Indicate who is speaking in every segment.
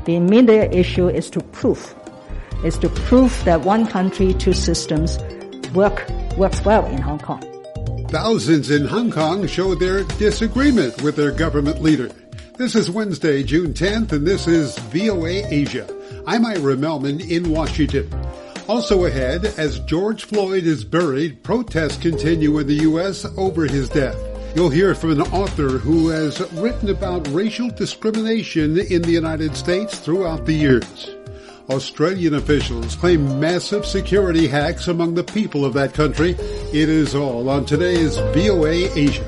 Speaker 1: The immediate issue is to prove that one country, two systems works well in Hong Kong.
Speaker 2: Thousands in Hong Kong show their disagreement with their government leader. This is Wednesday, June 10th, and this is VOA Asia. I'm Ira Melman in Washington. Also ahead, as George Floyd is buried, protests continue in the U.S. over his death. You'll hear from an author who has written about racial discrimination in the United States throughout the years. Australian officials claim massive security hacks among the people of that country. It is all on today's VOA Asia.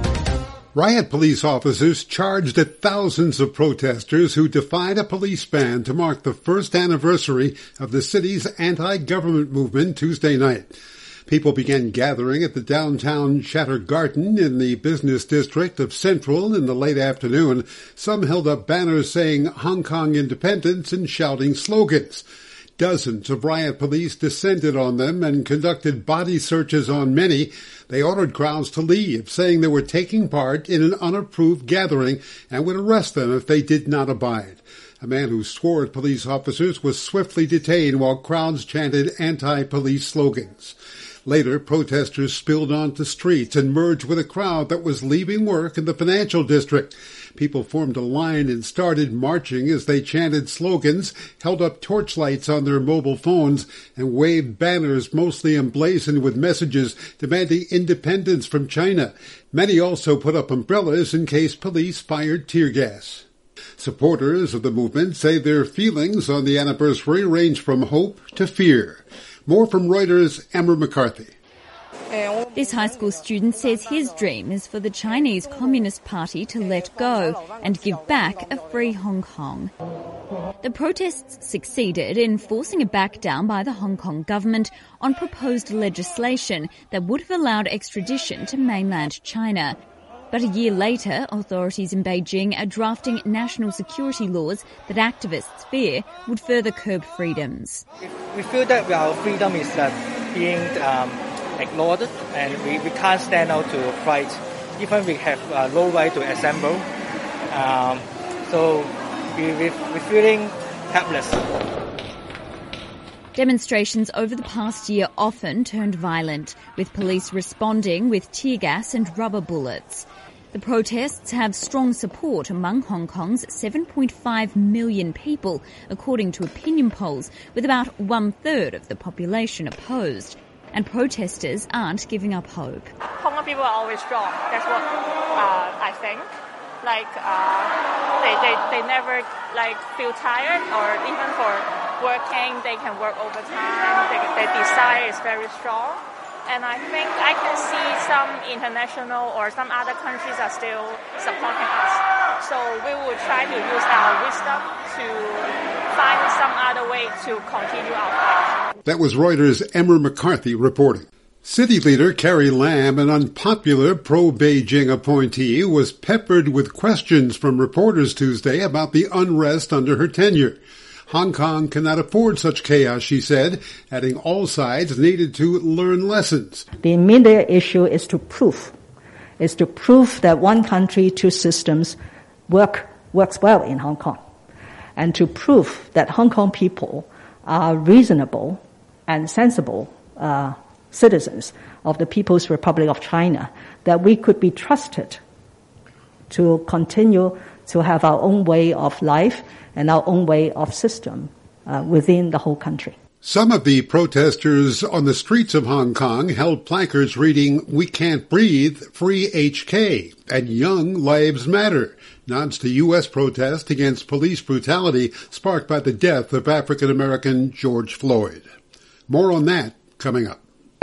Speaker 2: Riot police officers charged at thousands of protesters who defied a police ban to mark the first anniversary of the city's anti-government movement Tuesday night. People began gathering at the downtown Chater Garden in the business district of Central in the late afternoon. Some held up banners saying Hong Kong independence and shouting slogans. Dozens of riot police descended on them and conducted body searches on many. They ordered crowds to leave, saying they were taking part in an unapproved gathering and would arrest them if they did not abide. A man who swore at police officers was swiftly detained while crowds chanted anti-police slogans. Later, protesters spilled onto streets and merged with a crowd that was leaving work in the financial district. People formed a line and started marching as they chanted slogans, held up torchlights on their mobile phones, and waved banners mostly emblazoned with messages demanding independence from China. Many also put up umbrellas in case police fired tear gas. Supporters of the movement say their feelings on the anniversary range from hope to fear. More from Reuters' Emma McCarthy.
Speaker 3: This high school student says his dream is for the Chinese Communist Party to let go and give back a free Hong Kong. The protests succeeded in forcing a back down by the Hong Kong government on proposed legislation that would have allowed extradition to mainland China. But a year later, authorities in Beijing are drafting national security laws that activists fear would further curb freedoms.
Speaker 4: We feel that our freedom is being ignored, and we can't stand out to fight. Even we have no right to assemble. So we're feeling helpless. Demonstrations
Speaker 3: over the past year often turned violent, with police responding with tear gas and rubber bullets. The protests have strong support among Hong Kong's 7.5 million people, according to opinion polls, with about one-third of the population opposed. And protesters aren't giving up hope.
Speaker 5: Hong Kong people are always strong. That's what I think. They never feel tired, or even for working, they can work overtime. Their desire is very strong. And I think I can see some international or some other countries are still supporting us. So we will try to use our wisdom to find some other way to continue our fight.
Speaker 2: That was Reuters' Emma McCarthy reporting. City leader Carrie Lam, an unpopular pro-Beijing appointee, was peppered with questions from reporters Tuesday about the unrest under her tenure. Hong Kong cannot afford such chaos, she said, adding all sides needed to learn lessons.
Speaker 1: The immediate issue is to prove that one country, two systems works well in Hong Kong, and to prove that Hong Kong people are reasonable and sensible citizens of the People's Republic of China, that we could be trusted to continue to have our own way of life and our own way of system within the whole country.
Speaker 2: Some of the protesters on the streets of Hong Kong held placards reading, "We can't breathe, free HK," and "Young Lives Matter," nods to U.S. protest against police brutality sparked by the death of African-American George Floyd. More on that coming up.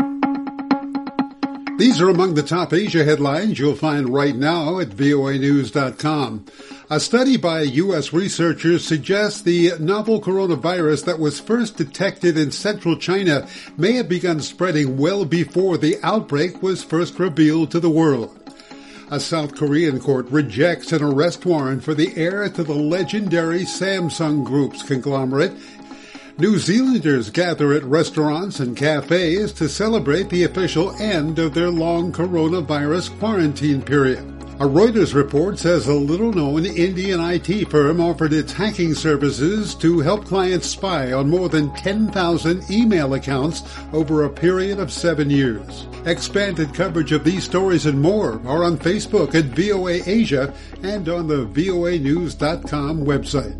Speaker 2: These are among the top Asia headlines you'll find right now at voanews.com. A study by U.S. researchers suggests the novel coronavirus that was first detected in central China may have begun spreading well before the outbreak was first revealed to the world. A South Korean court rejects an arrest warrant for the heir to the legendary Samsung Group's conglomerate. New Zealanders gather at restaurants and cafes to celebrate the official end of their long coronavirus quarantine period. A Reuters report says a little-known Indian IT firm offered its hacking services to help clients spy on more than 10,000 email accounts over a period of 7 years. Expanded coverage of these stories and more are on Facebook at VOA Asia and on the voanews.com website.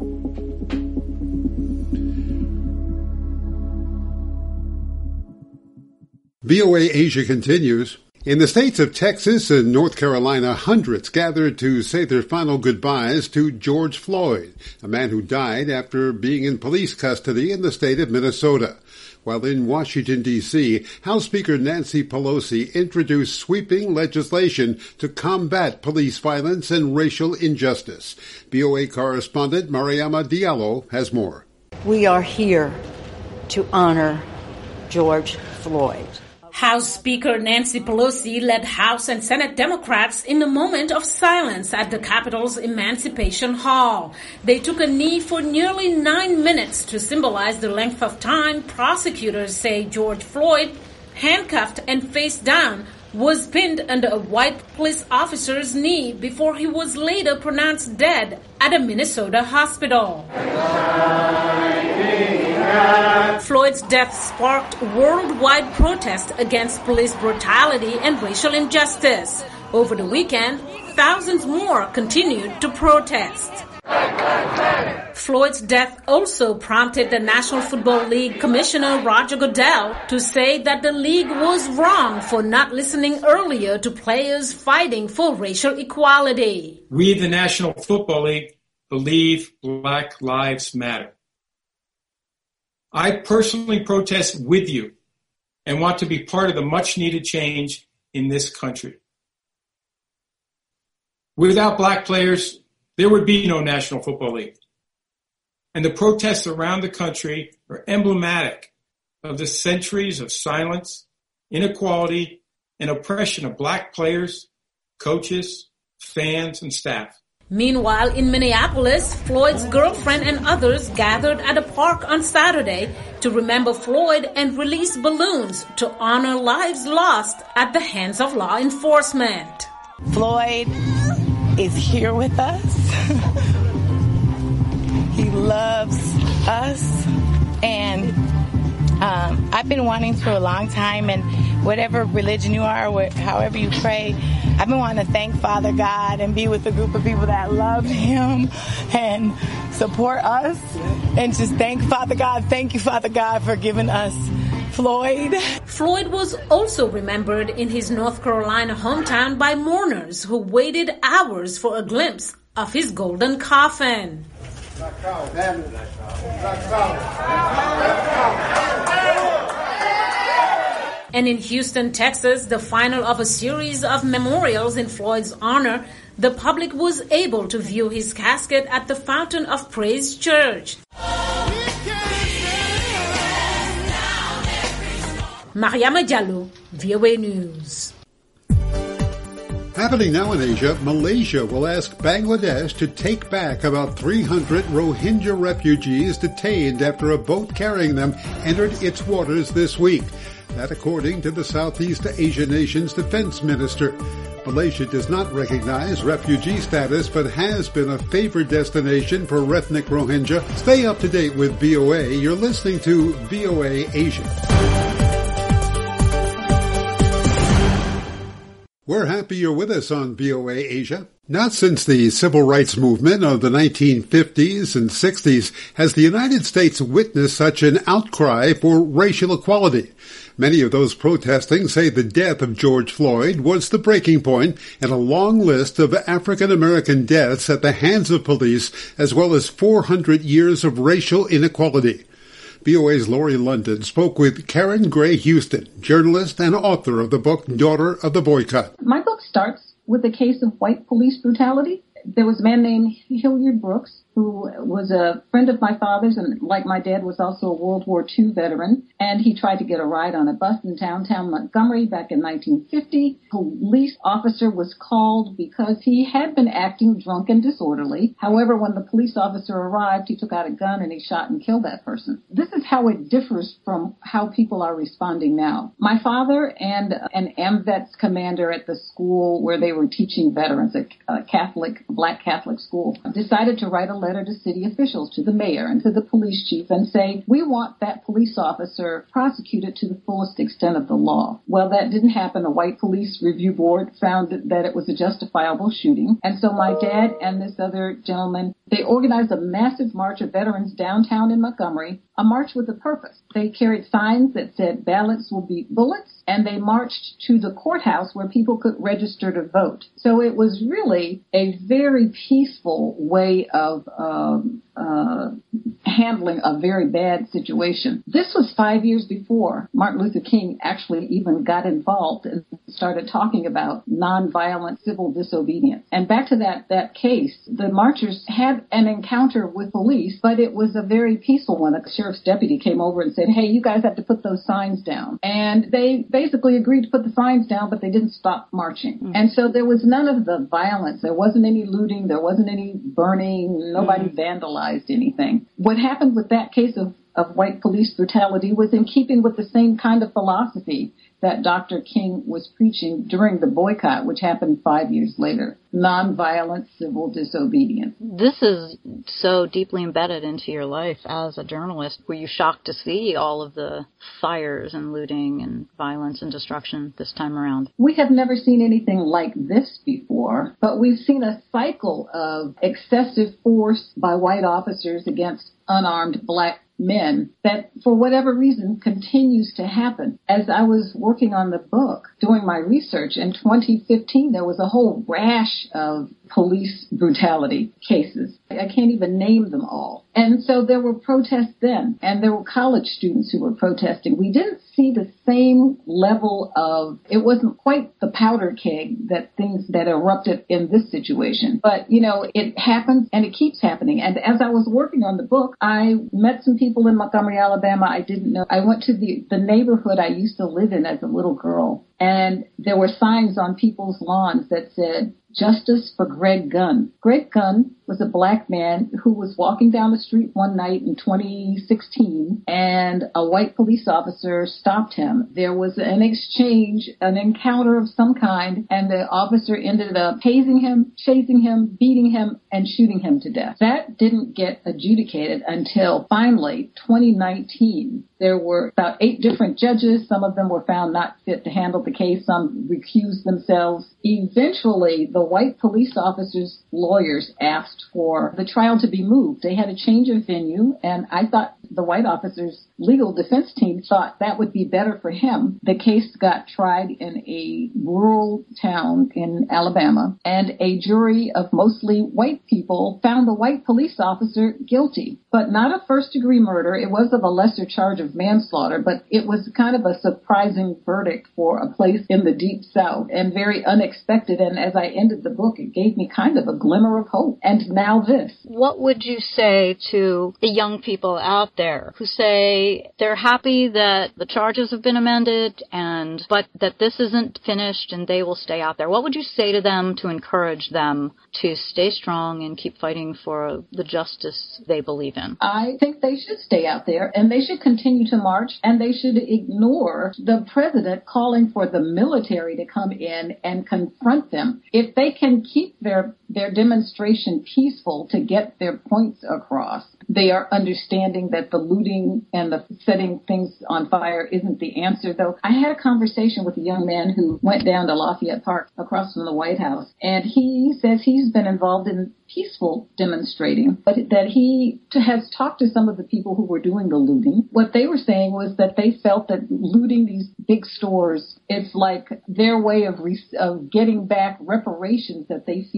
Speaker 2: VOA Asia continues. In the states of Texas and North Carolina, hundreds gathered to say their final goodbyes to George Floyd, a man who died after being in police custody in the state of Minnesota. While in Washington, D.C., House Speaker Nancy Pelosi introduced sweeping legislation to combat police violence and racial injustice. VOA correspondent Mariama Diallo has more.
Speaker 6: We are here to honor George Floyd.
Speaker 7: House Speaker Nancy Pelosi led House and Senate Democrats in a moment of silence at the Capitol's Emancipation Hall. They took a knee for nearly 9 minutes to symbolize the length of time prosecutors say George Floyd, handcuffed and face down, was pinned under a white police officer's knee before he was later pronounced dead at a Minnesota hospital. Floyd's death sparked worldwide protest against police brutality and racial injustice. Over the weekend, thousands more continued to protest. Floyd's death also prompted the National Football League Commissioner Roger Goodell to say that the league was wrong for not listening earlier to players fighting for racial equality.
Speaker 8: We, the National Football League, believe Black Lives Matter. I personally protest with you and want to be part of the much-needed change in this country. Without black players, there would be no National Football League. And the protests around the country are emblematic of the centuries of silence, inequality, and oppression of black players, coaches, fans, and staff.
Speaker 7: Meanwhile, in Minneapolis, Floyd's girlfriend and others gathered at a park on Saturday to remember Floyd and release balloons to honor lives lost at the hands of law enforcement.
Speaker 9: Floyd is here with us. He loves us, and I've been wanting for a long time, and whatever religion you are, however you pray, I've been wanting to thank Father God and be with a group of people that love Him and support us, and just thank Father God. Thank you, Father God, for giving us Floyd.
Speaker 7: Floyd was also remembered in his North Carolina hometown by mourners who waited hours for a glimpse of his golden coffin. And in Houston, Texas, the final of a series of memorials in Floyd's honor, the public was able to view his casket at the Fountain of Praise Church. Mariama Diallo, VOA News.
Speaker 2: Happening now in Asia, Malaysia will ask Bangladesh to take back about 300 Rohingya refugees detained after a boat carrying them entered its waters this week. That according to the Southeast Asia nation's defense minister. Malaysia does not recognize refugee status but has been a favored destination for ethnic Rohingya. Stay up to date with VOA. You're listening to VOA Asia. We're happy you're with us on VOA Asia. Not since the civil rights movement of the 1950s and 60s has the United States witnessed such an outcry for racial equality. Many of those protesting say the death of George Floyd was the breaking point in a long list of African-American deaths at the hands of police, as well as 400 years of racial inequality. VOA's Laurie London spoke with Karen Gray Houston, journalist and author of the book Daughter of the Boycott.
Speaker 10: My book starts with a case of white police brutality. There was a man named Hilliard Brooks who was a friend of my father's and, like my dad, was also a World War II veteran. And he tried to get a ride on a bus in downtown Montgomery back in 1950. A police officer was called because he had been acting drunk and disorderly. However, when the police officer arrived, he took out a gun and he shot and killed that person. This is how it differs from how people are responding now. My father and an AMVETS commander at the school where they were teaching veterans, a black Catholic school, decided to write a letter to city officials, to the mayor and to the police chief, and say, we want that police officer prosecuted to the fullest extent of the law. Well, that didn't happen. A white police review board found that it was a justifiable shooting. And so my dad and this other gentleman, they organized a massive march of veterans downtown in Montgomery, a march with a purpose. They carried signs that said ballots will beat bullets, and they marched to the courthouse where people could register to vote. So it was really a very peaceful way of handling a very bad situation. This was 5 years before Martin Luther King actually even got involved and started talking about nonviolent civil disobedience. And back to that case, the marchers had an encounter with police, but it was a very peaceful one. A sheriff's deputy came over and said, hey, you guys have to put those signs down. And they basically agreed to put the signs down, but they didn't stop marching. Mm-hmm. And so there was none of the violence. There wasn't any looting. There wasn't any burning. Nobody vandalized anything. What happened with that case of white police brutality was in keeping with the same kind of philosophy that Dr. King was preaching during the boycott, which happened 5 years later. Nonviolent civil disobedience.
Speaker 11: This is so deeply embedded into your life as a journalist. Were you shocked to see all of the fires and looting and violence and destruction this time around?
Speaker 10: We have never seen anything like this before, but we've seen a cycle of excessive force by white officers against unarmed black men that, for whatever reason, continues to happen. As I was working on the book, doing my research, in 2015, there was a whole rash of police brutality cases. I can't even name them all. And so there were protests then, and there were college students who were protesting. We didn't see the same level of, it wasn't quite the powder keg that erupted in this situation. But, it happens and it keeps happening. And as I was working on the book, I met some people in Montgomery, Alabama I didn't know. I went to the neighborhood I used to live in as a little girl, and there were signs on people's lawns that said, Justice for Greg Gunn. Greg Gunn was a black man who was walking down the street one night in 2016, and a white police officer stopped him. There was an exchange, an encounter of some kind, and the officer ended up tasing him, chasing him, beating him, and shooting him to death. That didn't get adjudicated until finally 2019. There were about 8 different judges. Some of them were found not fit to handle the case. Some recused themselves. Eventually, the white police officers' lawyers asked for the trial to be moved. They had a change of venue, and I thought the white officers' legal defense team thought that would be better for him. The case got tried in a rural town in Alabama, and a jury of mostly white people found the white police officer guilty, but not of first-degree murder. It was of a lesser charge of manslaughter, but it was kind of a surprising verdict for a place in the Deep South and very unexpected. And as I ended the book, it gave me kind of a glimmer of hope. And now this.
Speaker 11: What would you say to the young people out there who say they're happy that the charges have been amended but that this isn't finished and they will stay out there? What would you say to them to encourage them to stay strong and keep fighting for the justice they believe in?
Speaker 10: I think they should stay out there, and they should continue to march, and they should ignore the president calling for the military to come in and confront them. If they can keep their demonstration peaceful to get their points across, they are understanding that the looting and the setting things on fire isn't the answer, though. I had a conversation with a young man who went down to Lafayette Park across from the White House, and he says he's been involved in peaceful demonstrating, but that he has talked to some of the people who were doing the looting. What they were saying was that they felt that looting these big stores, it's like their way of getting back reparations that they feel that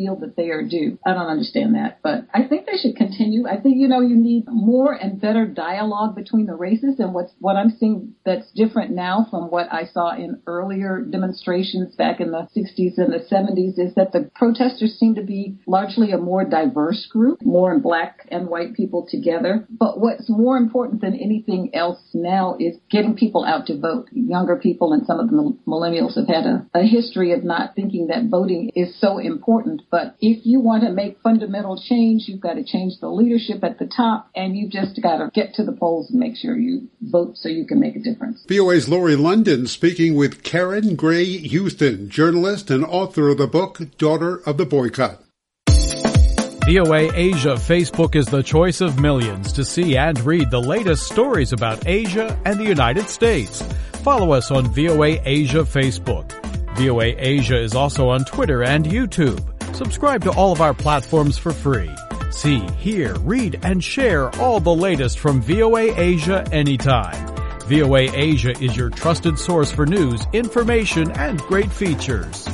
Speaker 10: pay or due. I don't understand that, but I think they should continue. I think, you need more and better dialogue between the races, and what I'm seeing that's different now from what I saw in earlier demonstrations back in the 60s and the 70s is that the protesters seem to be largely a more diverse group, more black and white people together. But what's more important than anything else now is getting people out to vote. Younger people and some of the millennials have had a history of not thinking that voting is so important. But if you want to make fundamental change, you've got to change the leadership at the top, and you've just got to get to the polls and make sure you vote so you can make a difference.
Speaker 2: VOA's Lori London speaking with Karen Gray Houston, journalist and author of the book Daughter of the Boycott.
Speaker 12: VOA Asia Facebook is the choice of millions to see and read the latest stories about Asia and the United States. Follow us on VOA Asia Facebook. VOA Asia is also on Twitter and YouTube. Subscribe to all of our platforms for free. See, hear, read, and share all the latest from VOA Asia anytime. VOA Asia is your trusted source for news, information, and great features.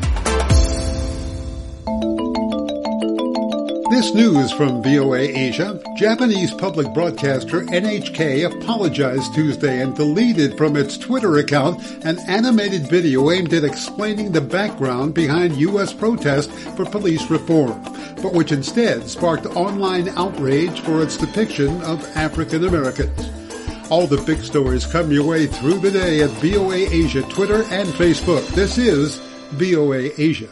Speaker 2: This news from VOA Asia. Japanese public broadcaster NHK apologized Tuesday and deleted from its Twitter account an animated video aimed at explaining the background behind U.S. protests for police reform, but which instead sparked online outrage for its depiction of African Americans. All the big stories come your way through the day at VOA Asia Twitter and Facebook. This is VOA Asia.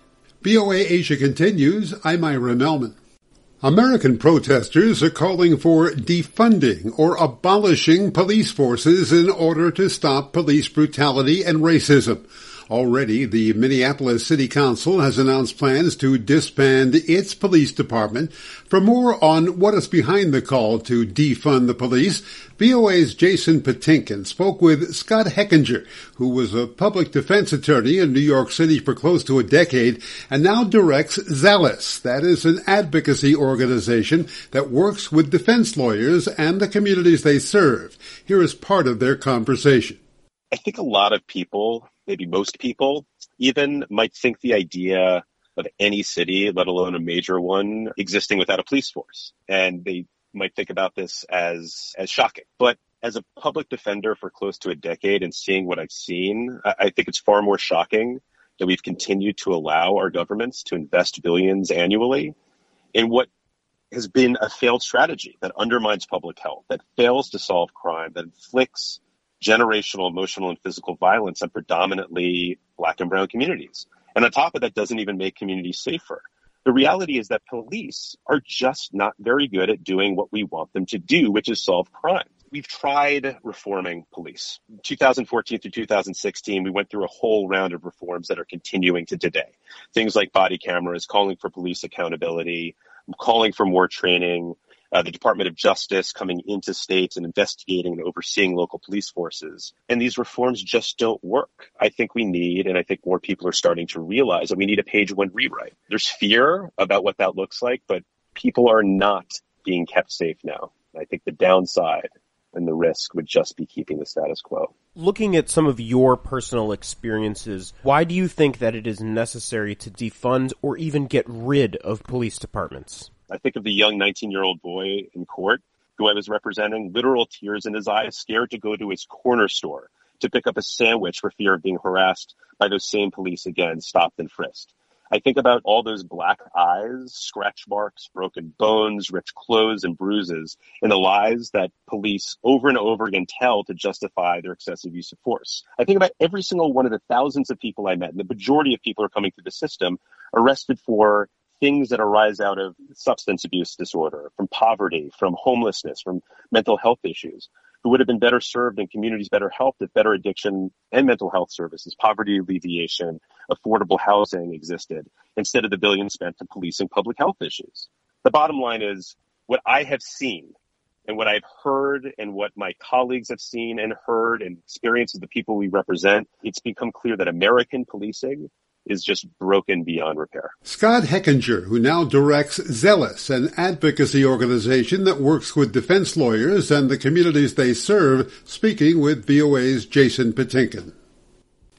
Speaker 2: VOA Asia continues. I'm Ira Melman. American protesters are calling for defunding or abolishing police forces in order to stop police brutality and racism. Already, the Minneapolis City Council has announced plans to disband its police department. For more on what is behind the call to defund the police, VOA's Jason Patinkin spoke with Scott Hechinger, who was a public defense attorney in New York City for close to a decade and now directs Zealous. That is an advocacy organization that works with defense lawyers and the communities they serve. Here is part of their conversation.
Speaker 13: I think a lot of people, maybe most people, even might think the idea of any city, let alone a major one, existing without a police force. And they might think about this as shocking. But as a public defender for close to a decade and seeing what I've seen, I think it's far more shocking that we've continued to allow our governments to invest billions annually in what has been a failed strategy that undermines public health, that fails to solve crime, that inflicts generational, emotional, and physical violence on predominantly Black and brown communities. And on top of that, doesn't even make communities safer. The reality is that police are just not very good at doing what we want them to do, which is solve crime. We've tried reforming police. 2014 through 2016, we went through a whole round of reforms that are continuing to today. Things like body cameras, calling for police accountability, calling for more training, the Department of Justice coming into states and investigating and overseeing local police forces. And these reforms just don't work. I think we need, and I think more people are starting to realize that we need a page one rewrite. There's fear about what that looks like, but people are not being kept safe now. I think the downside and the risk would just be keeping the status quo.
Speaker 14: Looking at some of your personal experiences, why do you think that it is necessary to defund or even get rid of police departments?
Speaker 13: I think of the young 19-year-old boy in court who I was representing, literal tears in his eyes, scared to go to his corner store to pick up a sandwich for fear of being harassed by those same police again, stopped and frisked. I think about all those black eyes, scratch marks, broken bones, ripped clothes, and bruises in the lies that police over and over again tell to justify their excessive use of force. I think about every single one of the thousands of people I met, and the majority of people are coming through the system, arrested for things that arise out of substance abuse disorder, from poverty, from homelessness, from mental health issues, who would have been better served and communities better helped if better addiction and mental health services, poverty alleviation, affordable housing existed, instead of the billions spent to policing public health issues. The bottom line is what I have seen and what I've heard and what my colleagues have seen and heard and experienced of the people we represent, it's become clear that American policing is just broken beyond repair.
Speaker 2: Scott Hechinger, who now directs Zealous, an advocacy organization that works with defense lawyers and the communities they serve, speaking with VOA's Jason Patinkin.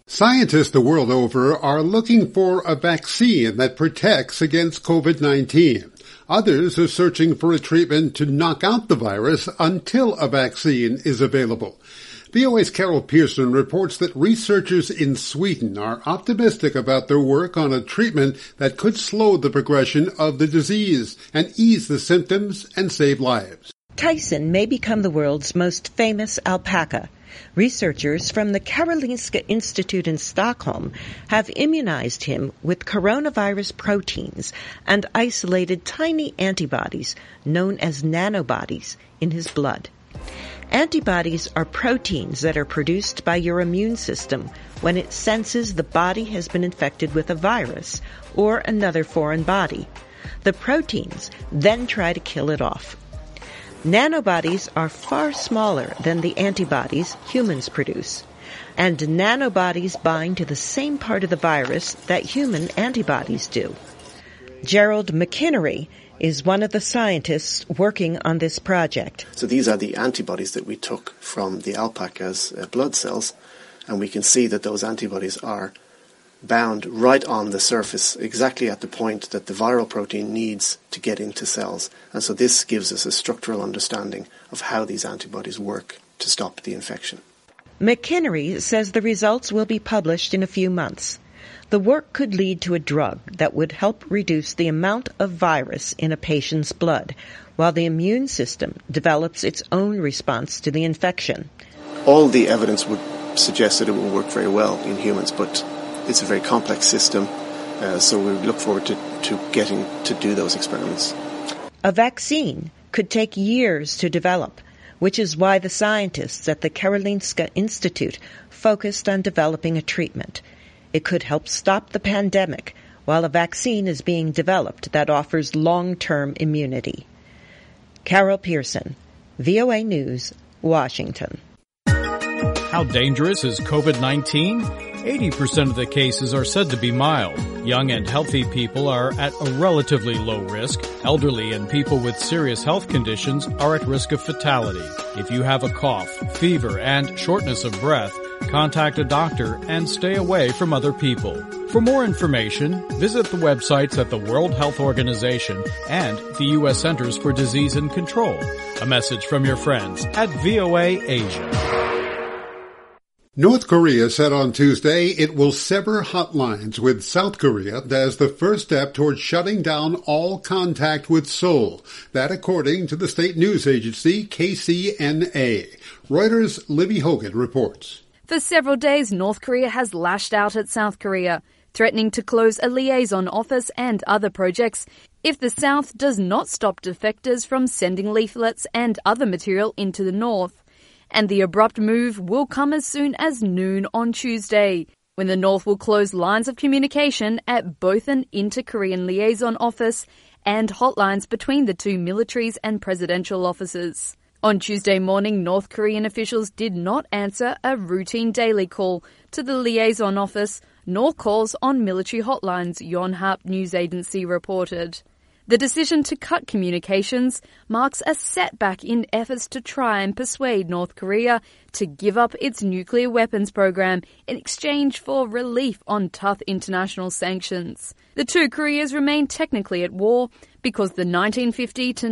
Speaker 2: Scientists the world over are looking for a vaccine that protects against COVID-19. Others are searching for a treatment to knock out the virus until a vaccine is available. VOA's Carol Pearson reports that researchers in Sweden are optimistic about their work on a treatment that could slow the progression of the disease and ease the symptoms and save lives.
Speaker 15: Tyson may become the world's most famous alpaca. Researchers from the Karolinska Institute in Stockholm have immunized him with coronavirus proteins and isolated tiny antibodies, known as nanobodies, in his blood. Antibodies are proteins that are produced by your immune system when it senses the body has been infected with a virus or another foreign body. The proteins then try to kill it off. Nanobodies are far smaller than the antibodies humans produce, and nanobodies bind to the same part of the virus that human antibodies do. Gerald McInnery is one of the scientists working on this project.
Speaker 16: So these are the antibodies that we took from the alpaca's blood cells, and we can see that those antibodies are bound right on the surface, exactly at the point that the viral protein needs to get into cells. And so this gives us a structural understanding of how these antibodies work to stop the infection.
Speaker 15: McInnery says the results will be published in a few months. The work could lead to a drug that would help reduce the amount of virus in a patient's blood, while the immune system develops its own response to the infection.
Speaker 16: All the evidence would suggest that it will work very well in humans, but it's a very complex system, so we look forward to getting to do those experiments.
Speaker 15: A vaccine could take years to develop, which is why the scientists at the Karolinska Institute focused on developing a treatment. It could help stop the pandemic while a vaccine is being developed that offers long-term immunity. Carol Pearson, VOA News, Washington.
Speaker 12: How dangerous is COVID-19? 80% of the cases are said to be mild. Young and healthy people are at a relatively low risk. Elderly and people with serious health conditions are at risk of fatality. If you have a cough, fever, and shortness of breath, contact a doctor and stay away from other people. For more information, visit the websites at the World Health Organization and the U.S. Centers for Disease and Control. A message from your friends at VOA Asia.
Speaker 2: North Korea said on Tuesday it will sever hotlines with South Korea as the first step towards shutting down all contact with Seoul. That according to the state news agency KCNA. Reuters' Libby Hogan reports.
Speaker 17: For several days, North Korea has lashed out at South Korea, threatening to close a liaison office and other projects if the South does not stop defectors from sending leaflets and other material into the North. And the abrupt move will come as soon as noon on Tuesday, when the North will close lines of communication at both an inter-Korean liaison office and hotlines between the two militaries and presidential offices. On Tuesday morning, North Korean officials did not answer a routine daily call to the liaison office, nor calls on military hotlines, Yonhap news agency reported. The decision to cut communications marks a setback in efforts to try and persuade North Korea to give up its nuclear weapons program in exchange for relief on tough international sanctions. The two Koreas remain technically at war because the 1950 to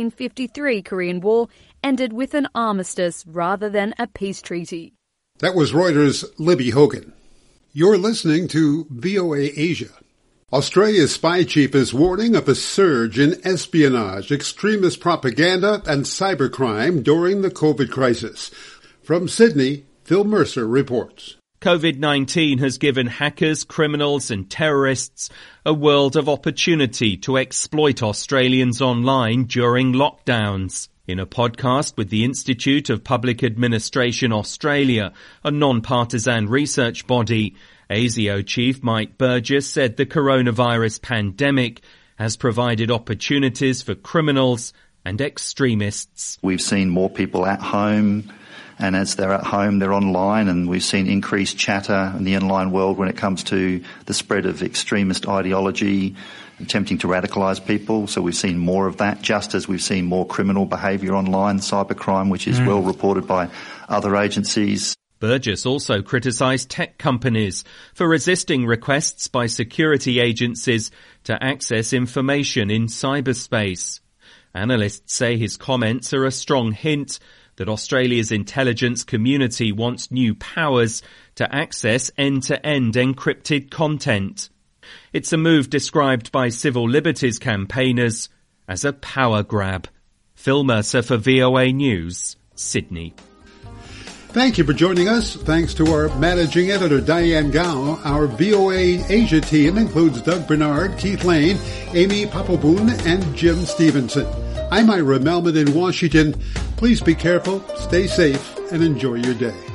Speaker 17: 1953 Korean War ended with an armistice rather than a peace treaty.
Speaker 2: That was Reuters' Libby Hogan. You're listening to VOA Asia. Australia's spy chief is warning of a surge in espionage, extremist propaganda, and cybercrime during the COVID crisis. From Sydney, Phil Mercer reports.
Speaker 18: COVID-19 has given hackers, criminals and terrorists a world of opportunity to exploit Australians online during lockdowns. In a podcast with the Institute of Public Administration Australia, a non-partisan research body, ASIO chief Mike Burgess said the coronavirus pandemic has provided opportunities for criminals and extremists.
Speaker 19: We've seen more people at home, and as they're at home, they're online, and we've seen increased chatter in the online world when it comes to the spread of extremist ideology, attempting to radicalise people. So we've seen more of that, just as we've seen more criminal behaviour online, cybercrime, which is well reported by other agencies.
Speaker 18: Burgess also criticised tech companies for resisting requests by security agencies to access information in cyberspace. Analysts say his comments are a strong hint that Australia's intelligence community wants new powers to access end-to-end encrypted content. It's a move described by civil liberties campaigners as a power grab. Phil Mercer for VOA News, Sydney.
Speaker 2: Thank you for joining us. Thanks to our managing editor, Diane Gao. Our VOA Asia team includes Doug Bernard, Keith Lane, Amy Papaboon, and Jim Stevenson. I'm Ira Melman in Washington. Please be careful, stay safe, and enjoy your day.